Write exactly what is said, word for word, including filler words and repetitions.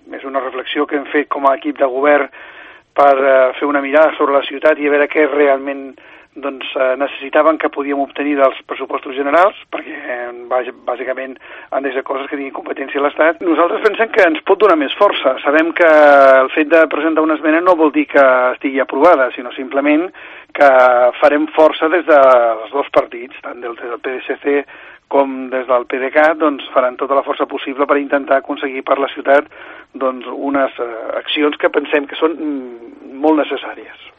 és una reflexió que hem fet com a equip de govern per uh, fer una mirada sobre la ciutat i a veure què realment doncs, uh, necessitaven que podíem obtenir dels pressupostos generals, perquè eh, bàsicament han de ser coses que tinguin competència a l'Estat. Nosaltres pensem que ens pot donar més força. Sabem que el fet de presentar una esmena no vol dir que estigui aprovada, sinó simplement que farem força des dels dos partits, tant des del P D S C com des del P D C A T, doncs faran tota la força possible per intentar aconseguir per la ciutat doncs, unes uh, accions que pensem que són mm, molt necessàries.